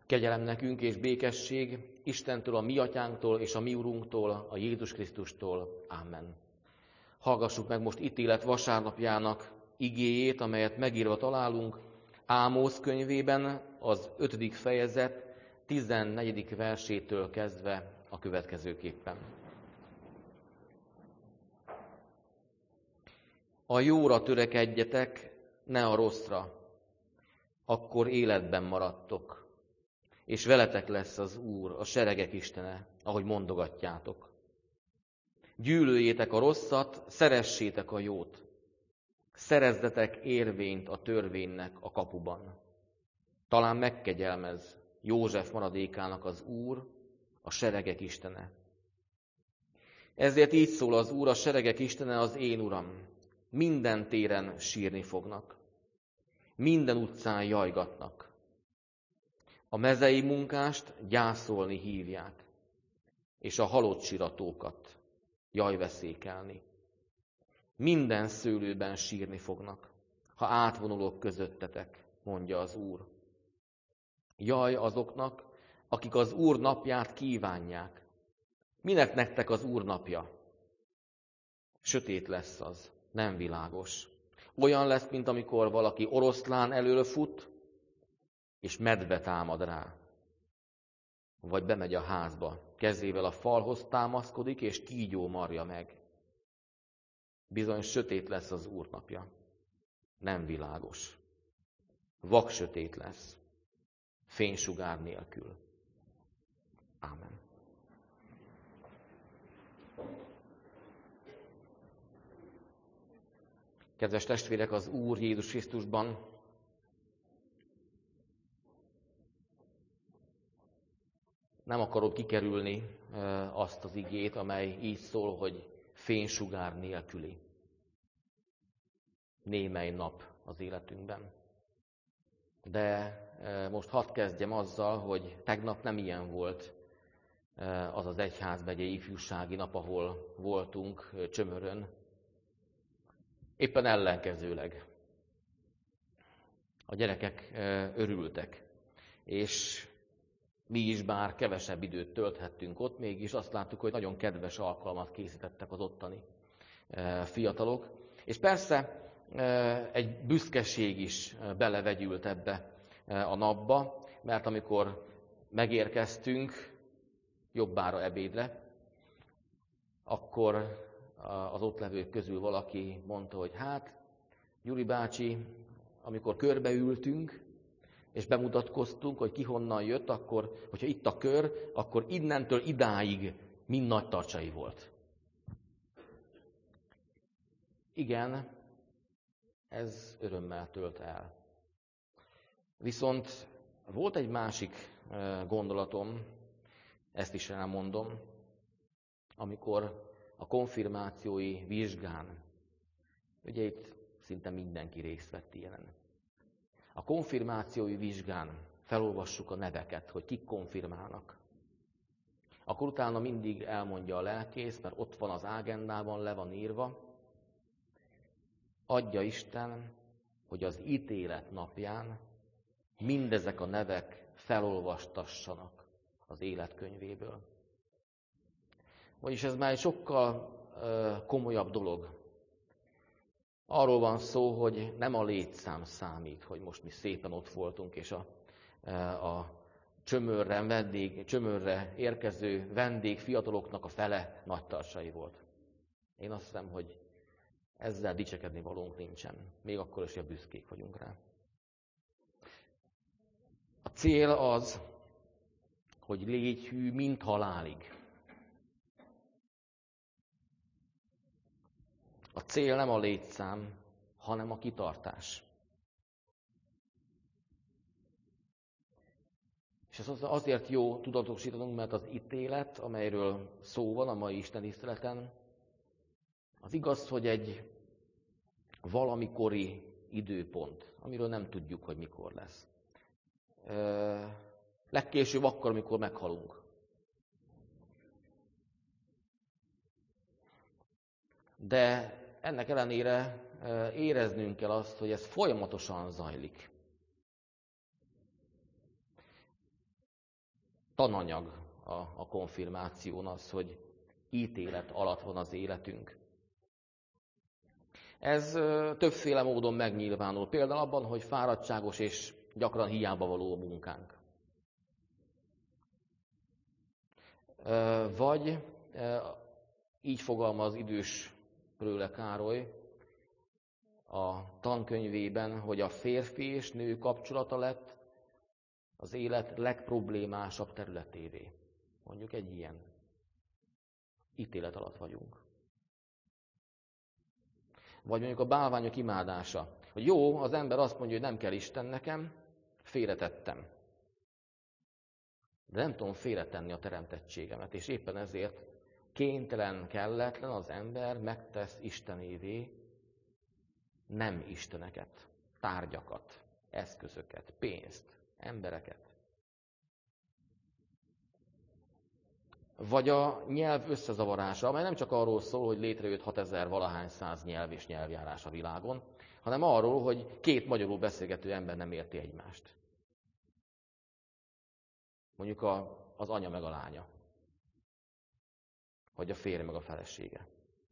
Kegyelem nekünk és békesség Istentől, a mi atyánktól és a mi Urunktól, a Jézus Krisztustól. Amen. Hallgassuk meg most ítélet vasárnapjának igéjét, amelyet megírva találunk Ámósz könyvében, az 5. fejezet 14. versétől kezdve a következőképpen. A jóra törekedjetek, ne a rosszra, akkor életben maradtok, és veletek lesz az Úr, a seregek Istene, ahogy mondogatjátok. Gyűlöljétek a rosszat, szeressétek a jót, szerezzetek érvényt a törvénynek a kapuban. Talán megkegyelmez József maradékának az Úr, a seregek Istene. Ezért így szól az Úr, a seregek Istene, az én Uram. Minden téren sírni fognak, minden utcán jajgatnak. A mezei munkást gyászolni hívják, és a halott siratókat jajveszékelni. Minden szőlőben sírni fognak, ha átvonulok közöttetek, mondja az Úr. Jaj azoknak, akik az Úr napját kívánják. Minek nektek az Úr napja? Sötét lesz az, nem világos. Olyan lesz, mint amikor valaki oroszlán elől fut, és medve támad rá. Vagy bemegy a házba, kezével a falhoz támaszkodik, és kígyó marja meg. Bizony sötét lesz az Úr napja. Nem világos. Vaksötét lesz. Fénysugár nélkül. Ámen. Kedves testvérek, az Úr Jézus Krisztusban nem akarom kikerülni azt az igét, amely így szól, hogy fénysugár nélküli. Némely nap az életünkben. De most hadd kezdjem azzal, hogy tegnap nem ilyen volt az az egyházmegyei ifjúsági nap, ahol voltunk Csömörön. Éppen ellenkezőleg. A gyerekek örültek, és mi is bár kevesebb időt tölthettünk ott, mégis azt láttuk, hogy nagyon kedves alkalmat készítettek az ottani fiatalok. És persze egy büszkeség is belevegyült ebbe a napba, mert amikor megérkeztünk jobbára ebédre, akkor az ott levők közül valaki mondta, hogy hát, Gyuri bácsi, amikor körbeültünk, és bemutatkoztunk, hogy ki honnan jött, akkor, hogyha itt a kör, akkor innentől idáig mind nagy tartsai volt. Igen, ez örömmel tölt el. Viszont volt egy másik gondolatom, ezt is elmondom, amikor a konfirmációi vizsgán, ugye itt szinte mindenki részt vett ilyenen. A konfirmációi vizsgán felolvassuk a neveket, hogy kik konfirmálnak. Akkor utána mindig elmondja a lelkész, mert ott van az ágendában, le van írva, adja Isten, hogy az ítélet napján mindezek a nevek felolvastassanak az életkönyvéből. Vagyis ez már egy sokkal komolyabb dolog. Arról van szó, hogy nem a létszám számít, hogy most mi szépen ott voltunk, és a Csömörre érkező vendég fiataloknak a fele nagytarsai volt. Én azt hiszem, hogy ezzel dicsekedni valónk nincsen. Még akkor is, hogy büszkék vagyunk rá. A cél az, hogy légy hű, mint halálig. A cél nem a létszám, hanem a kitartás. És ez azért jó tudatosítanunk, mert az ítélet, amelyről szó van a mai istentiszteleten, az igaz, hogy egy valamikori időpont, amiről nem tudjuk, hogy mikor lesz. Legkésőbb akkor, amikor meghalunk. De ennek ellenére éreznünk kell azt, hogy ez folyamatosan zajlik. tananyag a konfirmáción az, hogy ítélet alatt van az életünk. Ez többféle módon megnyilvánul. Például abban, hogy fáradtságos és gyakran hiába való a munkánk. Vagy így fogalmaz idős Pröhle Károly a tankönyvében, hogy a férfi és nő kapcsolata lett az élet legproblémásabb területévé. Mondjuk egy ilyen ítélet alatt vagyunk. Vagy mondjuk a bálványok imádása. Hogy jó, az ember azt mondja, hogy nem kell Isten nekem, félretettem. De nem tudom félretenni a teremtettségemet, és éppen ezért kénytelen, kelletlen az ember megtesz Istenévé nem isteneket, tárgyakat, eszközöket, pénzt, embereket. Vagy a nyelv összezavarása, amely nem csak arról szól, hogy létrejött 6000 valahány száz nyelv és nyelvjárás a világon, hanem arról, hogy két magyarul beszélgető ember nem érti egymást. Mondjuk az anya meg a lánya. Vagy a férj meg a felesége.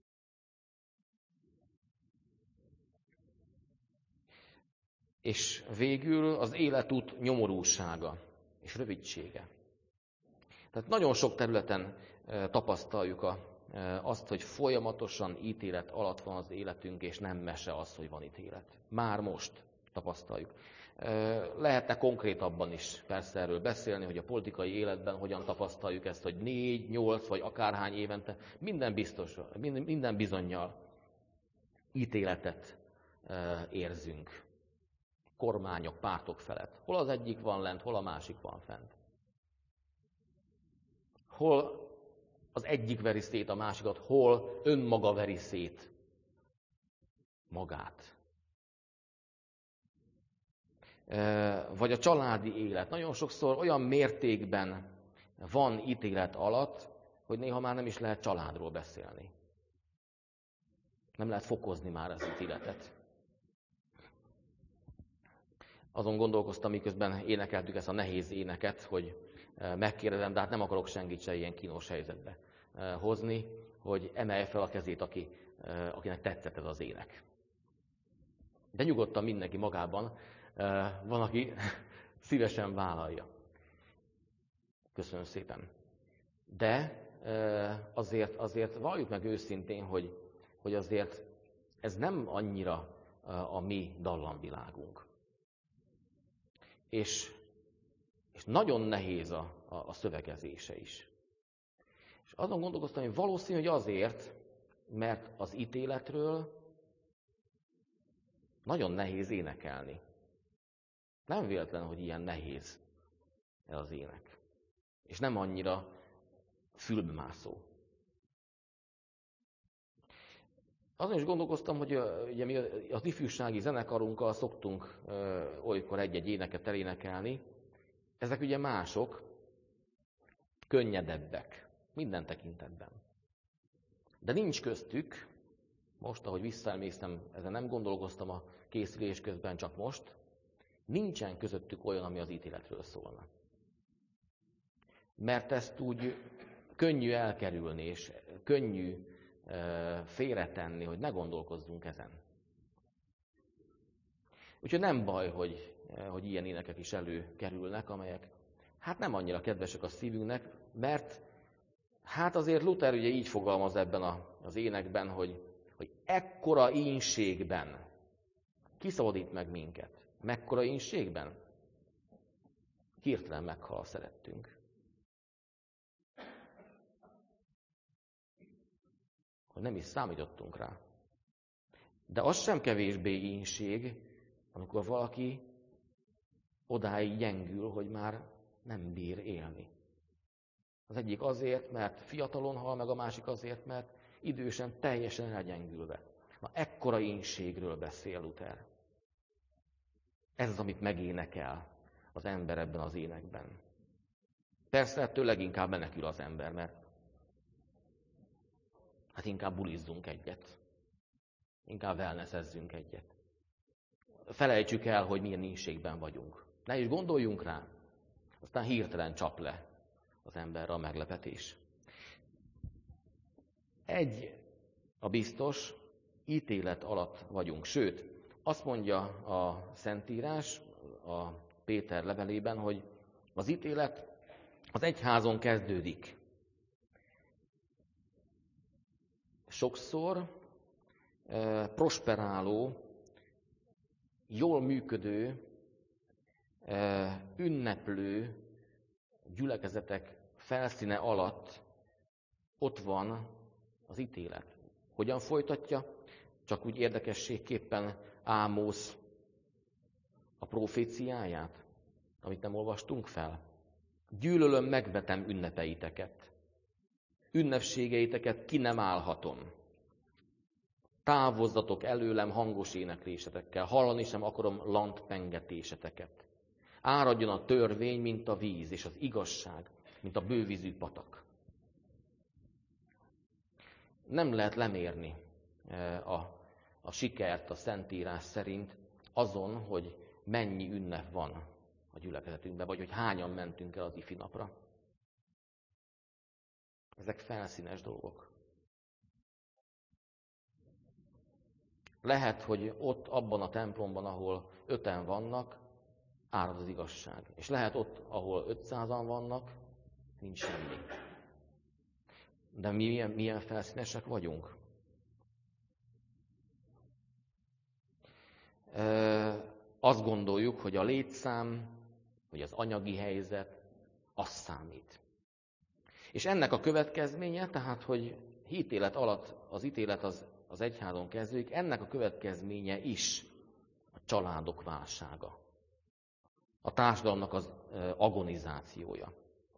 És végül az életút nyomorúsága és rövidsége. Tehát nagyon sok területen tapasztaljuk azt, hogy folyamatosan ítélet alatt van az életünk, és nem mese az, hogy van ítélet. Már most tapasztaljuk. Lehetne konkrétabban is persze erről beszélni, hogy a politikai életben hogyan tapasztaljuk ezt, hogy 4, 8 vagy akárhány évente minden bizonnyal ítéletet érzünk. Kormányok, pártok felett. Hol az egyik van lent, hol a másik van fent. Hol az egyik veri szét a másikat, hol önmaga veri szét magát. Vagy a családi élet. Nagyon sokszor olyan mértékben van ítélet alatt, hogy néha már nem is lehet családról beszélni. Nem lehet fokozni már az ítéletet. Azon gondolkoztam, miközben énekeltük ezt a nehéz éneket, hogy megkérdezem, de hát nem akarok senkit se ilyen kínos helyzetbe hozni, hogy emelje fel a kezét, akinek tetszett ez az ének. De nyugodtan mindenki magában, van, aki szívesen vállalja. Köszönöm szépen. De azért valljuk meg őszintén, hogy azért ez nem annyira a mi dallamvilágunk. És nagyon nehéz a szövegezése is. És azon gondolkoztam, hogy valószínű, hogy azért, mert az ítéletről nagyon nehéz énekelni. Nem véletlen, hogy ilyen nehéz ez az ének. És nem annyira fülbemászó. Azon is gondolkoztam, hogy ugye mi az ifjúsági zenekarunkkal szoktunk olykor egy-egy éneket elénekelni. Ezek ugye mások, könnyedebbek, minden tekintetben. De nincs köztük, most, ahogy visszaemlékszem, ezen nem gondolkoztam a készülés közben, csak most, nincsen közöttük olyan, ami az ítéletről szólna. Mert ezt úgy könnyű elkerülni, és könnyű félretenni, hogy ne gondolkozzunk ezen. Úgyhogy nem baj, hogy ilyen énekek is előkerülnek, amelyek hát nem annyira kedvesek a szívünknek, mert hát azért Luther ugye így fogalmaz ebben az énekben, hogy ekkora ínségben kiszabadít meg minket. Mekkora ínségben? Hirtelen meghal szerettünk. Hogy nem is számítottunk rá. De az sem kevésbé ínség, amikor valaki odáig gyengül, hogy már nem bír élni. Az egyik azért, mert fiatalon hal meg, a másik azért, mert idősen teljesen elgyengülve. Na, ekkora ínségről beszél Luther. Ez az, amit megénekel az ember ebben az énekben. Persze ettől leginkább menekül az ember, mert hát inkább bulizzunk egyet. Inkább wellnessezzünk egyet. Felejtsük el, hogy milyen ínségben vagyunk. Ne is gondoljunk rá, aztán hirtelen csap le az emberre a meglepetés. Egy a biztos, ítélet alatt vagyunk. Sőt, azt mondja a Szentírás a Péter levelében, hogy az ítélet az egyházon kezdődik. Sokszor prosperáló, jól működő, ünneplő gyülekezetek felszíne alatt ott van az ítélet. Hogyan folytatja? Csak úgy érdekességképpen Ámosz a proféciáját, amit nem olvastunk fel. Gyűlölöm, megvetem ünnepeiteket. Ünnepségeiteket ki nem állhatom. Távozzatok előlem hangos éneklésetekkel, hallani sem akarom lantpengetéseteket. Áradjon a törvény, mint a víz, és az igazság, mint a bővízű patak. Nem lehet lemérni a sikert a Szentírás szerint azon, hogy mennyi ünnep van a gyülekezetünkben, vagy hogy hányan mentünk el az ifi napra. Ezek felszínes dolgok. Lehet, hogy ott, abban a templomban, ahol 5-en vannak, árad az igazság. És lehet ott, ahol 500-an vannak, nincs semmi. De milyen felszínesek vagyunk? Azt gondoljuk, hogy a létszám, hogy az anyagi helyzet, az számít. És ennek a következménye, tehát, hogy ítélet alatt az ítélet az egyházon kezdődik, ennek a következménye is a családok válsága. A társadalomnak az agonizációja.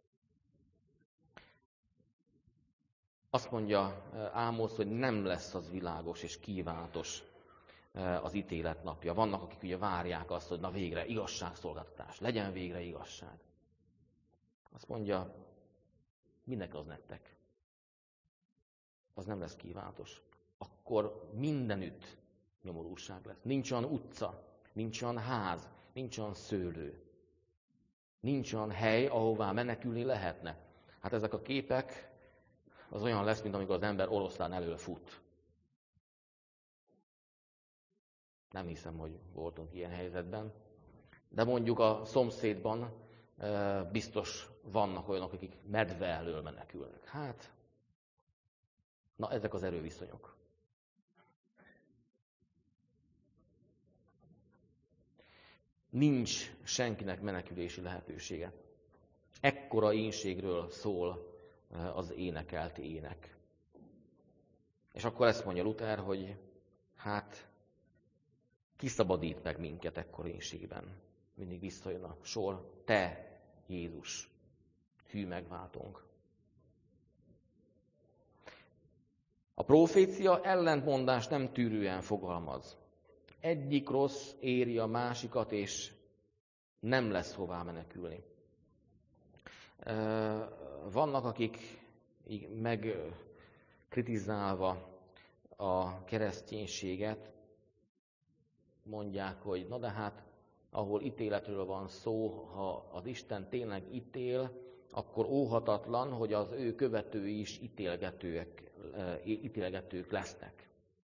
Azt mondja Ámosz, hogy nem lesz az világos és kívánatos az ítélet napja. Vannak, akik ugye várják azt, hogy na végre igazságszolgáltatás, legyen végre igazság. Azt mondja, minek az nektek? Az nem lesz kívánatos. Akkor mindenütt nyomorúság lesz. Nincs olyan utca, nincs olyan ház, nincs olyan szőlő. Nincs olyan hely, ahová menekülni lehetne. Hát ezek a képek, az olyan lesz, mint amikor az ember oroszlán elől fut. Nem hiszem, hogy voltunk ilyen helyzetben. De mondjuk a szomszédban biztos vannak olyanok, akik medve elől menekülnek. Hát, na ezek az erőviszonyok. Nincs senkinek menekülési lehetősége. Ekkora énségről szól az énekelt ének. És akkor ezt mondja Luther, hogy hát kiszabadít meg minket ekkor énségben. Mindig visszajön a sor, te, Jézus, hű megváltónk. A profécia ellentmondás nem tűrően fogalmaz. Egyik rossz éri a másikat, és nem lesz hová menekülni. Vannak, akik megkritizálva a kereszténységet mondják, hogy na de hát, ahol ítéletről van szó, ha az Isten tényleg ítél, akkor óhatatlan, hogy az ő követői is ítélgetők lesznek.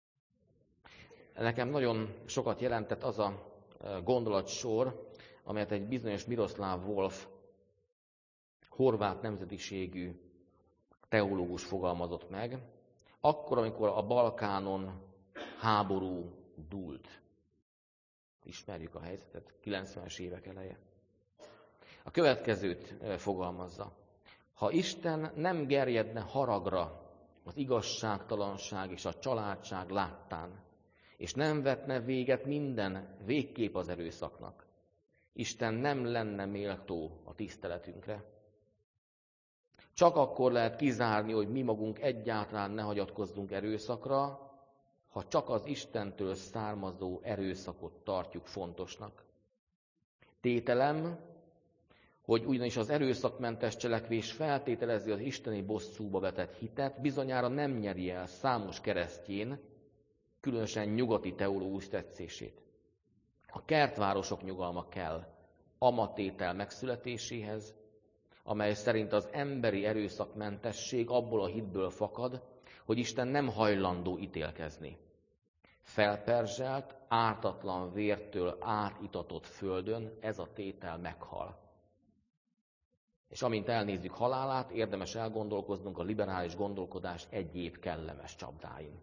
Nekem nagyon sokat jelentett az a gondolatsor, amelyet egy bizonyos Miroslav Volf, horvát nemzetiségű teológus fogalmazott meg, akkor, amikor a Balkánon háború dúlt. Ismerjük a helyzetet, 90-es évek eleje. A következőt fogalmazza. Ha Isten nem gerjedne haragra az igazságtalanság és a családság láttán, és nem vetne véget minden végképp az erőszaknak, Isten nem lenne méltó a tiszteletünkre. Csak akkor lehet kizárni, hogy mi magunk egyáltalán ne hagyatkozzunk erőszakra, ha csak az Istentől származó erőszakot tartjuk fontosnak. Tételem, hogy ugyanis az erőszakmentes cselekvés feltételezi az isteni bosszúba vetett hitet, bizonyára nem nyeri el számos keresztjén, különösen nyugati teológus tetszését. A kertvárosok nyugalma kell amatétel megszületéséhez, amely szerint az emberi erőszakmentesség abból a hitből fakad, hogy Isten nem hajlandó ítélkezni. Felperzselt, ártatlan vértől átitatott földön ez a tétel meghal. És amint elnézzük halálát, érdemes elgondolkoznunk a liberális gondolkodás egyéb kellemes csapdáin.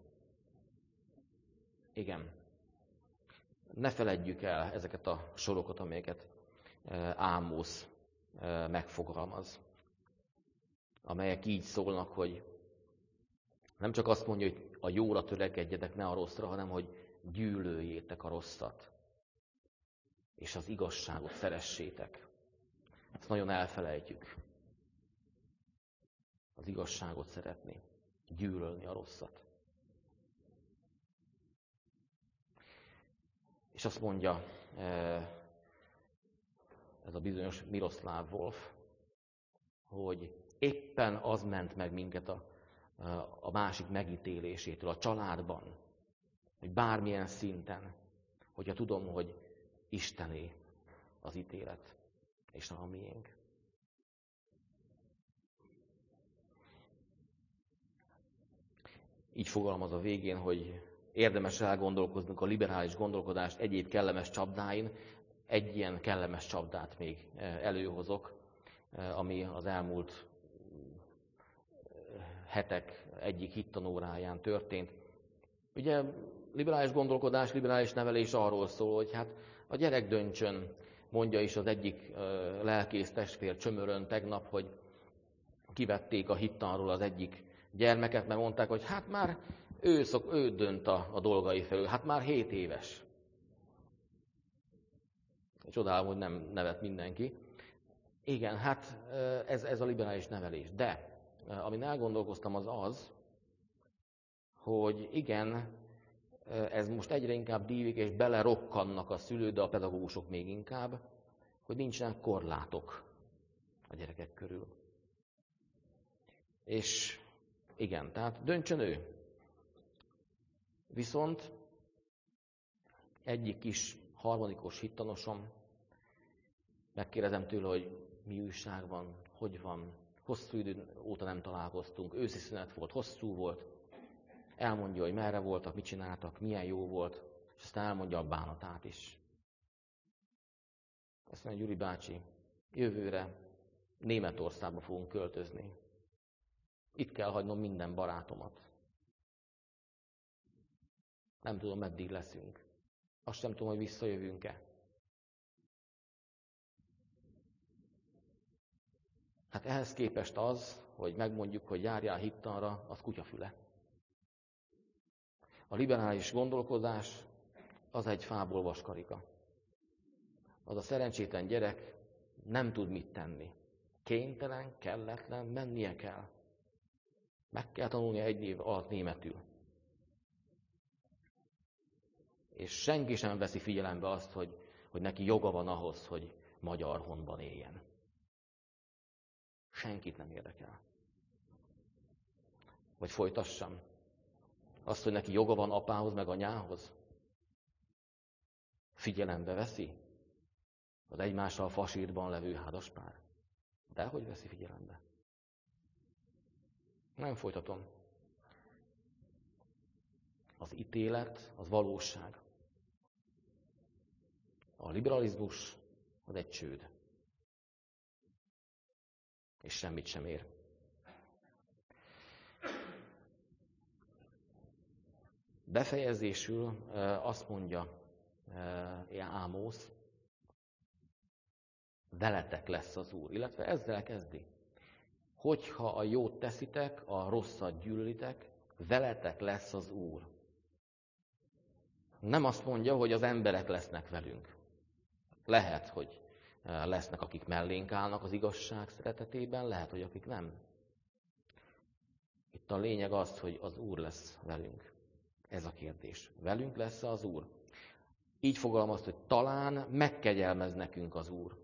Igen. Ne feledjük el ezeket a sorokat, amelyeket Ámosz megfogalmaz. Amelyek így szólnak, hogy nem csak azt mondja, hogy a jóra törekedjetek, ne a rosszra, hanem hogy gyűlöljétek a rosszat. És az igazságot szeressétek. Ezt nagyon elfelejtjük. Az igazságot szeretni. Gyűlölni a rosszat. És azt mondja ez a bizonyos Miroslav Volf, hogy éppen az ment meg minket a másik megítélésétől, a családban, hogy bármilyen szinten, hogyha tudom, hogy Istené az ítélet, és nem a miénk. Így fogalmaz a végén, hogy érdemes elgondolkoznunk a liberális gondolkodás egyéb kellemes csapdáin. Egy ilyen kellemes csapdát még előhozok, ami az elmúlt hetek egyik hittanóráján történt. Ugye liberális gondolkodás, liberális nevelés arról szól, hogy hát a gyerek döntsön, mondja is az egyik lelkész testvér Csömörön tegnap, hogy kivették a hittanról az egyik gyermeket, mert mondták, hogy hát már ő dönt a dolgai felül, hát már 7 éves. Csodálom, hogy nem nevet mindenki. Igen, hát ez a liberális nevelés. De amin elgondolkoztam az, hogy igen, ez most egyre inkább dívik, és belerokkannak a szülők, de a pedagógusok még inkább, hogy nincsenek korlátok a gyerekek körül. És igen, tehát döntsön ő. Viszont egyik kis harmadikos hittanosom, megkérdezem tőle, hogy mi újság van, hogy van, hosszú idő óta nem találkoztunk, őszi szünet volt, hosszú volt, elmondja, hogy merre voltak, mit csináltak, milyen jó volt, és aztán elmondja a bánatát is. Azt mondja, Gyuri bácsi, jövőre Németországba fogunk költözni. Itt kell hagynom minden barátomat. Nem tudom, meddig leszünk. Azt sem tudom, hogy visszajövünk-e. Hát ehhez képest az, hogy megmondjuk, hogy járjál hittanra, az kutyafüle. A liberális gondolkodás az egy fából vaskarika. Az a szerencsétlen gyerek nem tud mit tenni. Kénytelen, kelletlen, mennie kell. Meg kell tanulnia 1 év alatt németül. És senki sem veszi figyelembe azt, hogy neki joga van ahhoz, hogy magyar honban éljen. Senkit nem érdekel. Vagy folytassam. Azt, hogy neki joga van apához meg anyához. Figyelembe veszi az egymással fasírban levő házaspár. Dehogy veszi figyelembe. Nem folytatom. Az ítélet, az valóság. A liberalizmus az egy csőd. És semmit sem ér. Befejezésül azt mondja Ámosz, veletek lesz az Úr, illetve ezzel kezdi. Hogyha a jót teszitek, a rosszat gyűlölitek, veletek lesz az Úr. Nem azt mondja, hogy az emberek lesznek velünk. Lehet, hogy lesznek, akik mellénk állnak az igazság szeretetében, lehet, hogy akik nem. Itt a lényeg az, hogy az Úr lesz velünk. Ez a kérdés. Velünk lesz az Úr? Így fogalmazta, hogy talán megkegyelmez nekünk az Úr.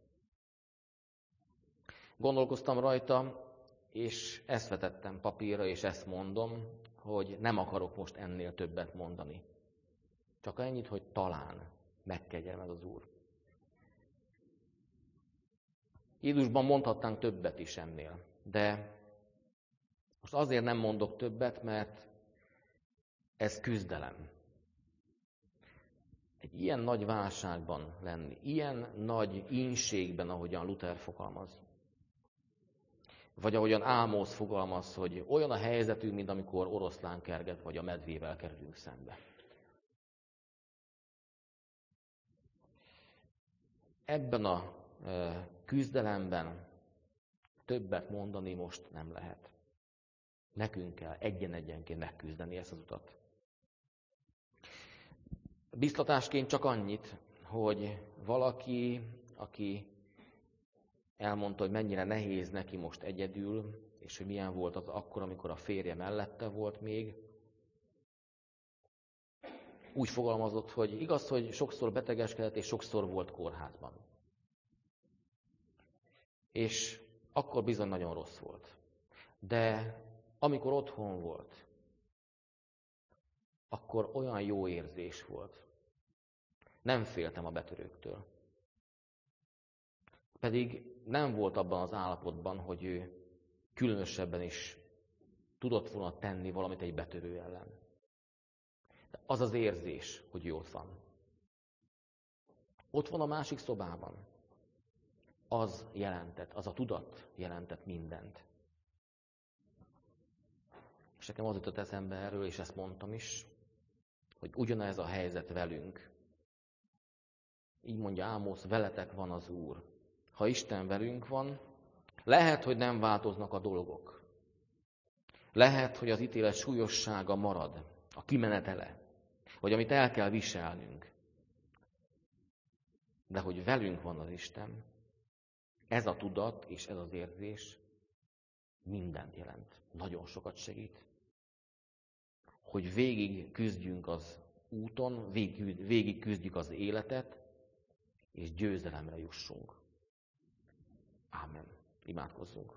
Gondolkoztam rajta, és ezt vetettem papírra, és ezt mondom, hogy nem akarok most ennél többet mondani. Csak ennyit, hogy talán megkegyelmez az Úr. Jézusban mondhatnánk többet is ennél, de most azért nem mondok többet, mert ez küzdelem. Egy ilyen nagy válságban lenni, ilyen nagy ínségben, ahogyan Luther fogalmaz, vagy ahogyan Ámosz fogalmaz, hogy olyan a helyzetünk, mint amikor oroszlán kerget, vagy a medvével kerülünk szembe. Ebben a küzdelemben többet mondani most nem lehet. Nekünk kell egyen-egyenként megküzdeni ezt az utat. Biztatásként csak annyit, hogy valaki, aki elmondta, hogy mennyire nehéz neki most egyedül, és hogy milyen volt az akkor, amikor a férje mellette volt még, úgy fogalmazott, hogy igaz, hogy sokszor betegeskedett, és sokszor volt kórházban. És akkor bizony nagyon rossz volt. De amikor otthon volt, akkor olyan jó érzés volt. Nem féltem a betörőktől. Pedig nem volt abban az állapotban, hogy ő különösebben is tudott volna tenni valamit egy betörő ellen. De az az érzés, hogy ő ott van. Ott van a másik szobában. Az jelentett, az a tudat jelentett mindent. És nekem az jutott eszembe erről, és ezt mondtam is, hogy ugyanez a helyzet velünk. Így mondja Ámosz, veletek van az Úr. Ha Isten velünk van, lehet, hogy nem változnak a dolgok. Lehet, hogy az ítélet súlyossága marad, a kimenetele, vagy amit el kell viselnünk. De hogy velünk van az Isten, ez a tudat és ez az érzés mindent jelent. Nagyon sokat segít. Hogy végig küzdjünk az úton, végig küzdjük az életet, és győzelemre jussunk. Ámen. Imádkozzunk.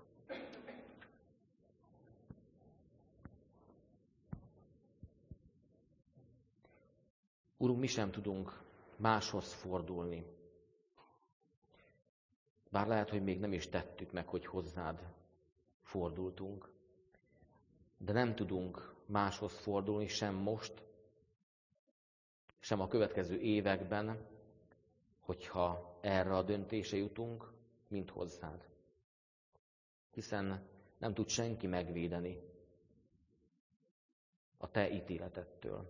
Urunk, mi sem tudunk máshoz fordulni. Bár lehet, hogy még nem is tettük meg, hogy hozzád fordultunk. De nem tudunk máshoz fordulni sem most, sem a következő években, hogyha erre a döntése jutunk, mint hozzád. Hiszen nem tud senki megvédeni a te ítéletettől.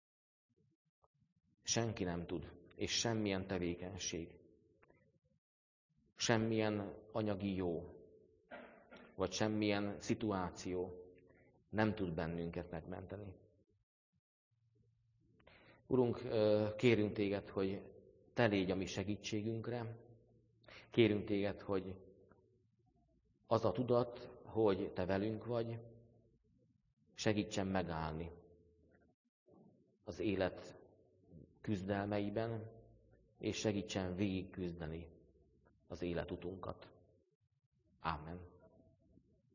Senki nem tud, és semmilyen tevékenység, semmilyen anyagi jó, vagy semmilyen szituáció nem tud bennünket megmenteni. Urunk, kérünk téged, hogy te légy a mi segítségünkre. Kérünk téged, hogy az a tudat, hogy te velünk vagy, segítsen megállni az élet küzdelmeiben, és segítsen végig küzdeni az életutunkat. Ámen.